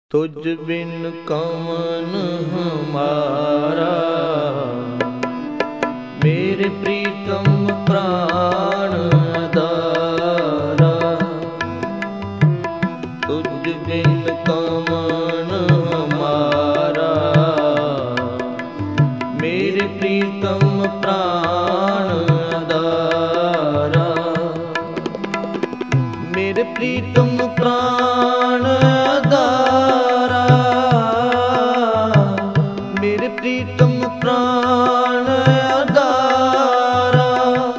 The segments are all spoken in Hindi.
तुझ बिन कौन हमारा, मेरे प्रीतम प्राण आधारा। तुझ बिन कौन हमारा, मेरे प्रीतम प्राण आधारा। मेरे प्रीतम प्राण आधारा, मेरे प्रीतम प्राण आधारा।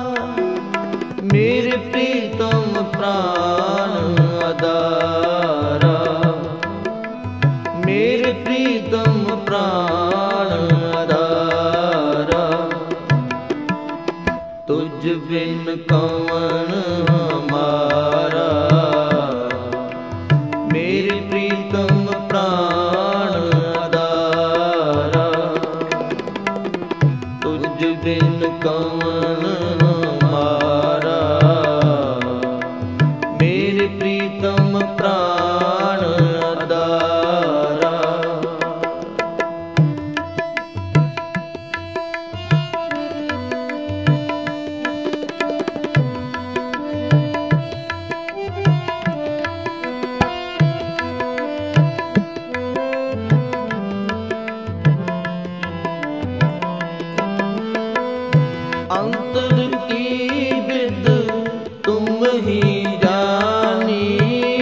मेरे प्रीतम प्राण आधारा, मेरे प्रीतम प्राण आधारा। तुझ बिन कौन हमारा, मेरे प्रीतम प्राण आधारा। तुझ बिन कौन हमारा, मेरे प्रीतम प्राण आधारा। अंतर की विद तुम ही जानी,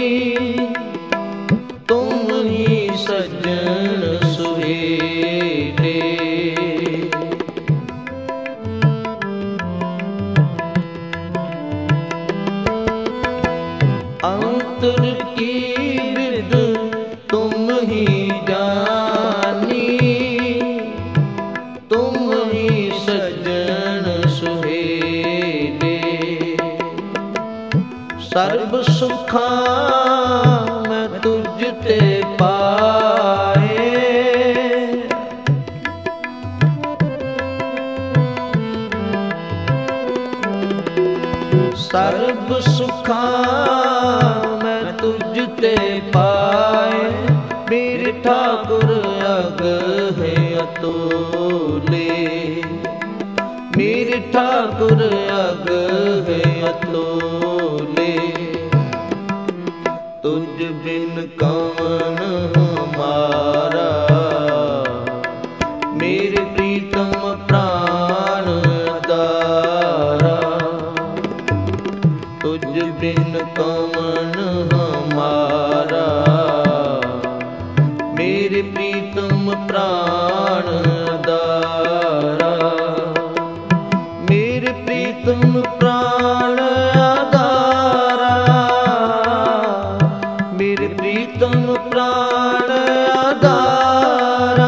तुम ही सज्जन सुहेले। अंतर की विद तुम ही जानी, तुम ही सज्जन सुहेले। सर्ब सुखा मैं तुझ ते पाए, सर्ब सुखा मैं तुझ ते पाए। मेरे ठाकुर अग है अतुले, मेरे ठाकुर अग है अतुले। तुझ बिन कौन हमारा, मेरे प्रीतम प्राण आधारा। तुझ बिन कौन हमारा, मेरे प्रीतम प्राण आधारा। मेरे प्रीतम प्राण आधारा, मेरे प्रीतम प्राण आधारा।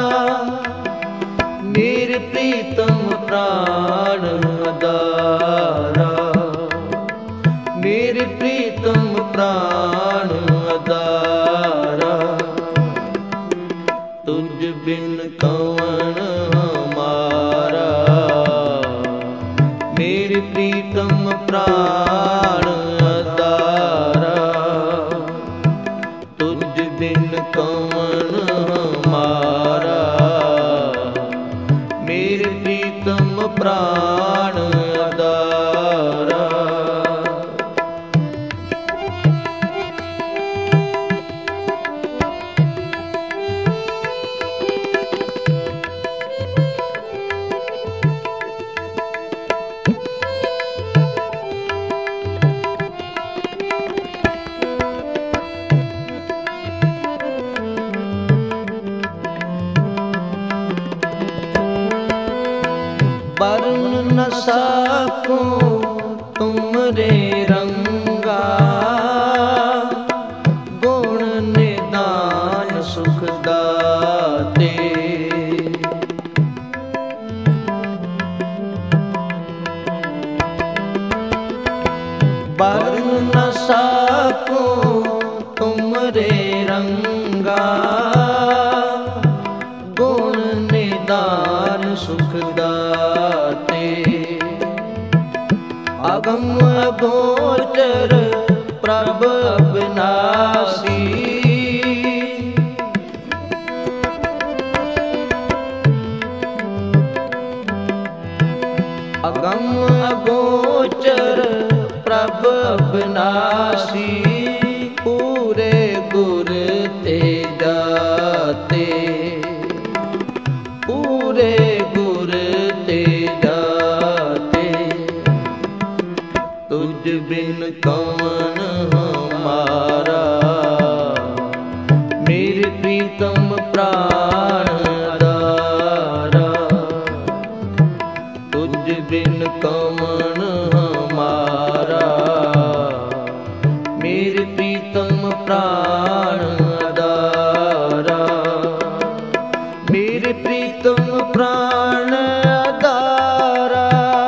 मेरे प्रीतम प्राण आधारा, मेरे प्रीतम प्राण आधारा। तुझ बिन कौन हमारा, मेरे प्रीतम प्राण आधारा। तुझ बिन कौन हमारा, मेरे प्रीतम प्राण आधारा। वर्ण न सकूं तुमरे रंगा, गुण निदान सुख दाते। वर्ण न सकूं तुमरे रंगा, गुण निदान सुख दाते। अगम अगोचर प्रभ अविनाशी, प्रीतम प्राण आधारा। तुझ बिन कौन हमारा, मेरे प्रीतम प्राण आधारा। मेरे प्रीतम प्राण आधारा,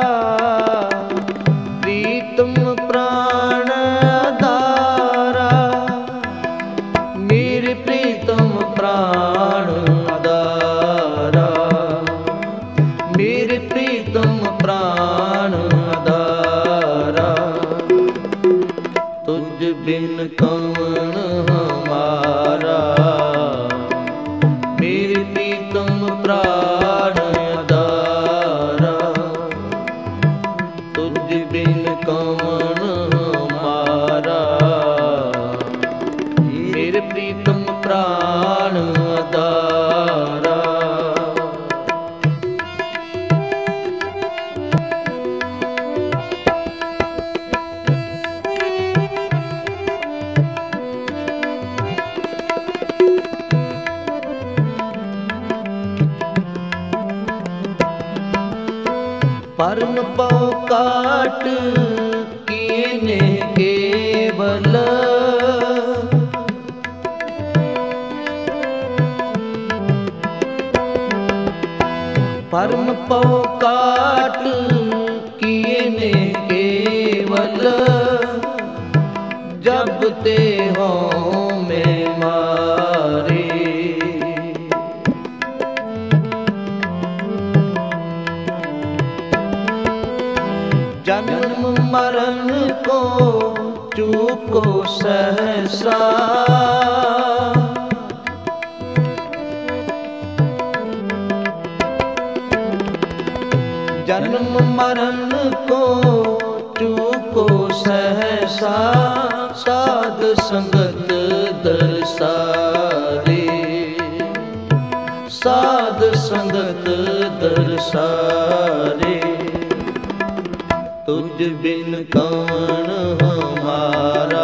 प्रीतम प्राण आधारा। मेरे प्रीतम प्राण आधारा, मेरे प्रीतम प्राण आधारा। तुझ बिन कौन हमारा, मेरे प्रीतम प्राण आधारा। तुझ बिन कौन हमारा, मेरे प्रीतम प्राण आधारा। परम पौ काट किए ने केवल, परम पौ काट किए ने केवल। जब ते हो में मारे, जन्म मरण को चूको सहसा। जन्म मरण को चूको सहसा। साध संगत दरसारे, साध संगत दरसारे। तुझ बिन कौन हमारा,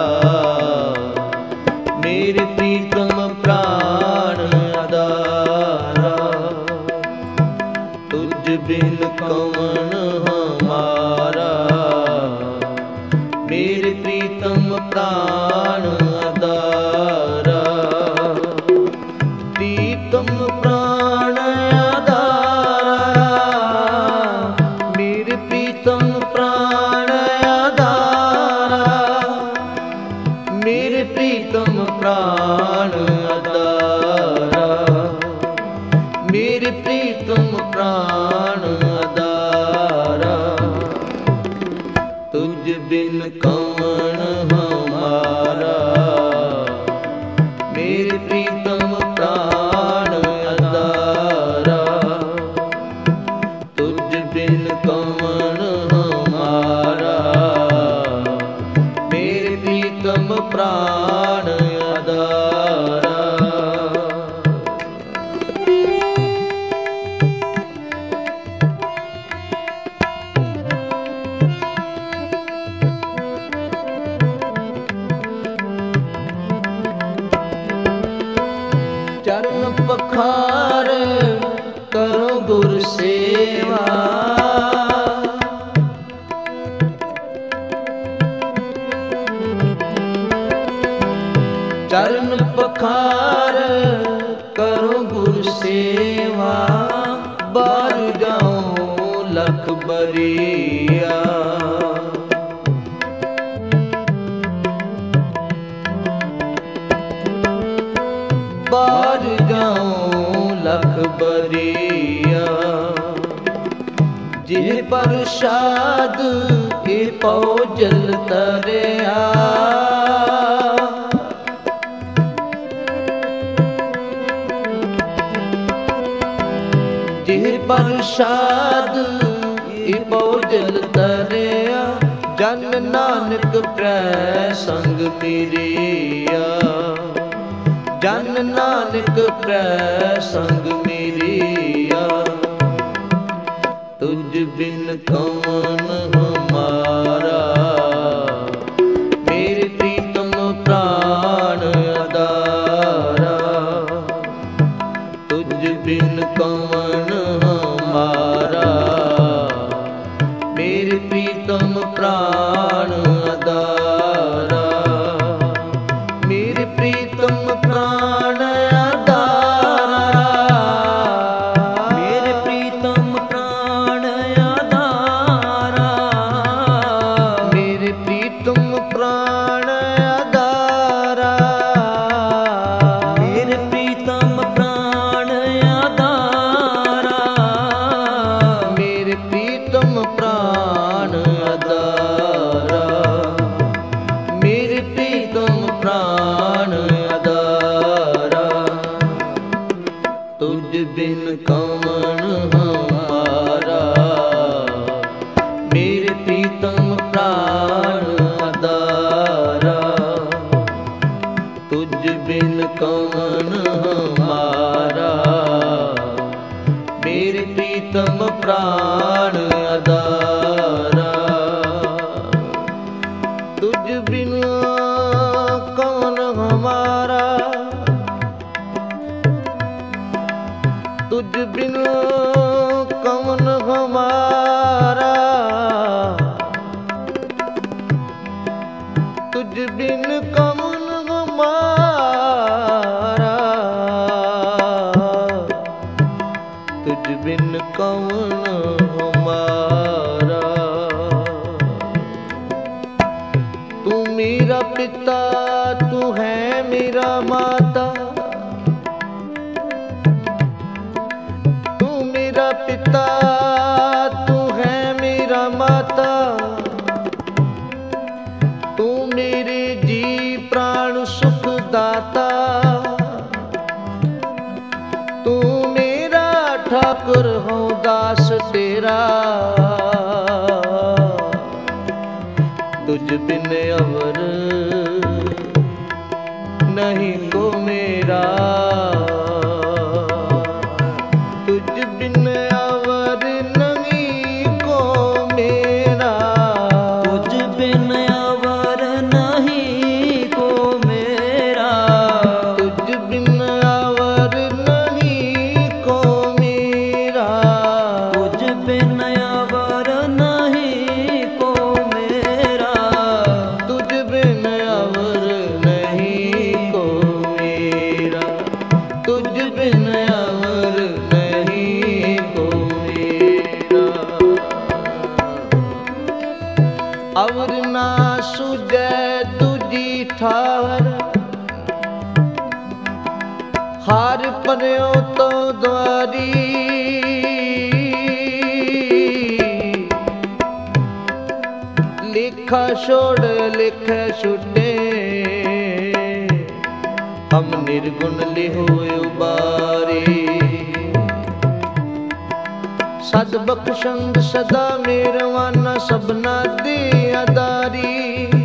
मेरे प्रीतम प्राण आधारा। तुझ बिन कौन हमारा, मेरे प्रीतम प्राण आधारा। प्रीतम प्राण आधारा, मेरे प्रीतम प्राण आधारा। मेरे प्रीतम प्राण आधारा, मेरे प्रीतम प्राण आधारा। तुझ बिन कौन हमारा, मेरे प्रीतम प्राण आधारा। तुझ बिन कौन हमारा, मेरे प्रीतम प्राण आधारा। चरण पखार करो गुर सेवा, चरण पखार करो गुर सेवा। बार जाऊं लख बरिया, बार जाऊं लख बरिया। जिह प्रसाद ए पौ जल तरिया, जिह प्रसाद ए पौ जल तरिया। जन नानक प्रै संग मिरिया, जन नानक प्रै संग मिरिया। तुझ बिन कौन हमारा, मेरे प्रीतम प्राण आधारा। प्राण आधारा, मेरे प्रीतम प्राण आधारा, मेरे प्रीतम प्राण आधारा, मेरे प्रीतम प्राण आधारा, मेरे प्रीतम प्राण आधारा, मेरे प्रीतम प्राण आधारा। तुझ बिन कौन हमारा, मेरे प्रीतम प्राण आधारा। तुझ बिन कौन हमारा, मेरे प्रीतम प्राण आधारा। तुझ बिन कौन हमारा, तुझ बिन कौन हमारा, तुझ बिन कौन हमारा, तुझ बिन कौन हमारा। तू मेरा पिता, तू है मेरा माता, तू मेरा पिता, तू है मेरा माता, तू मेरे जी प्राण सुख दाता, तू मेरा ठाकुर हो दास तेरा। तुझ बिन अवर नहीं को मेरा, तुझ बिन अवर नहीं को मेरा, तुझ बिन अवर नहीं को मेरा, तुझ बिन अवर नहीं को मेरा, तुझ बिन अवर नहीं को मेरा, तुझ बिन अवर नहीं को मेरा, तुझ बिन अवर नहीं को मेरा। अवर ना सुझै तुझी ठार, हार पर्यो तो द्वारी, लिखा छोड़ लिखे छुटे, हम निर्गुण लिहो उबारी। सद बख्शंद सदा मेरवाना, सबना दे अदारी।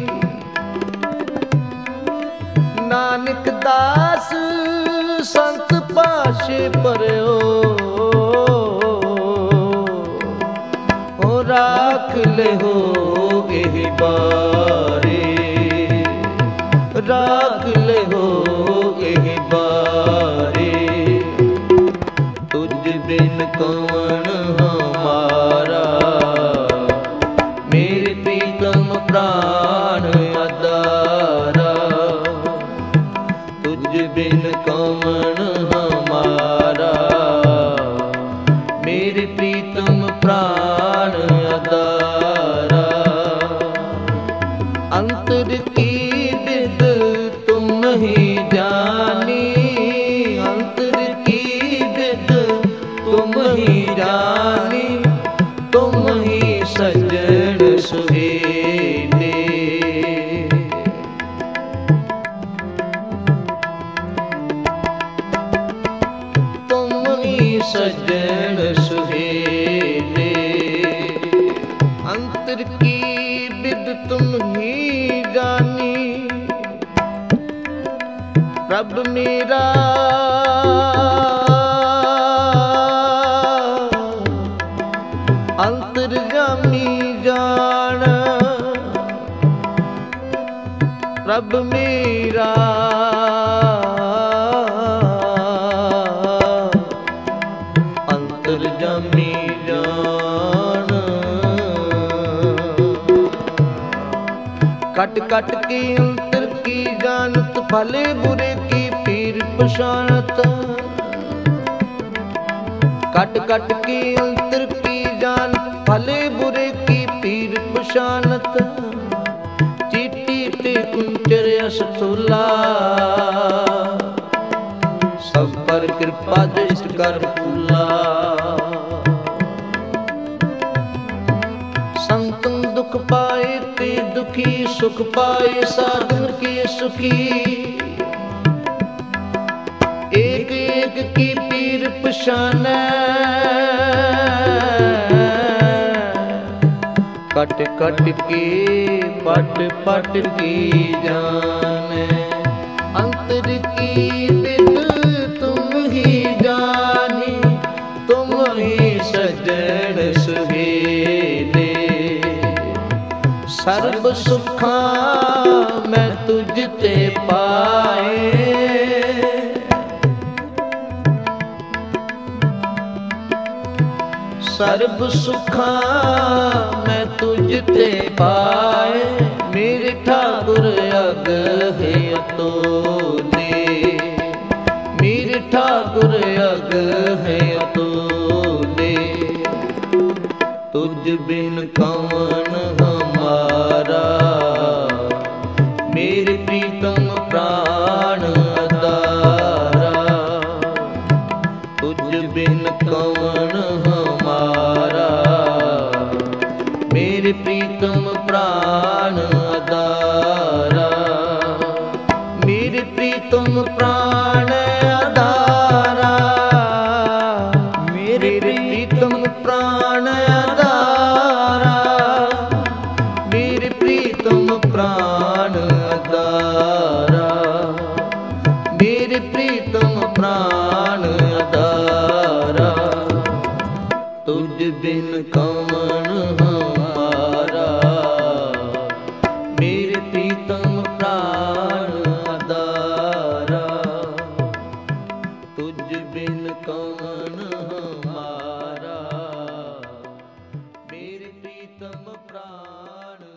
नानक दास संत पाशे पर्यो, हो राख ले हो एहि बारे, राख ले हो एहि बारे। तुझ बिन कौन हमारा, मेरे प्रीतम प्राण आधारा। तुझ बिन कौन हमारा, मेरे प्रीतम प्राण आधारा। अंतर की विद तुम ही जानी, अंतर की विद तुम ही जानी, तुम ही सज्जन सुहेले। तुम ही सज्जन सुहेले, अंतर की विद तुम ही जानी। प्रभ मेरा अंतर्यामी जान, प्रभ मेरा अंतर्यामी जान। कट कट की अंतर की जानत, भले बुरे की पीर पशानत, कट कट की अंतर की जान, भले बुरे की पीर पशानत। चीटी ते कुंचर असथूला, सब पर कृपा दृष्ट कर फूला। संतन दुख पाए ते दुखी, सुख पाए साधन के सुखी। एक एक की पीर पशानै, कट कट के पट पट की जाने। अंतर की विद तुम ही जानी, तुम ही सजन सुहेले। सर्ब सुखा मैं तुझ ते पाए, सर्ब सुखा मैं तुझ ते पाए। मेरे ठाकुर अग है अतोले, मेरे ठाकुर अग है अतोले। तुझ बिन कौन हमारा, मेरे प्रीतम प्राण अदारा। तुझ बिन कौन हमारा, मेरे प्रीतम प्राण अदारा। मेरे प्रीतम प्राण अदारा, मेरे प्रीतम प्राण अदारा। मेरे प्रीतम प्राण अदारा, मेरे प्रीतम प्राण अदारा। तुझ बिन कौन हमारा, मेरे प्रीतम प्राण अदारा। तुझ बिन कौन हमारा, मेरे प्रीतम प्राण